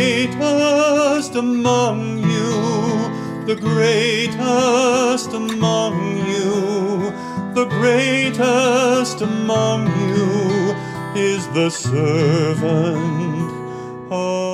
greatest among you, the greatest among you, the greatest among you is the servant of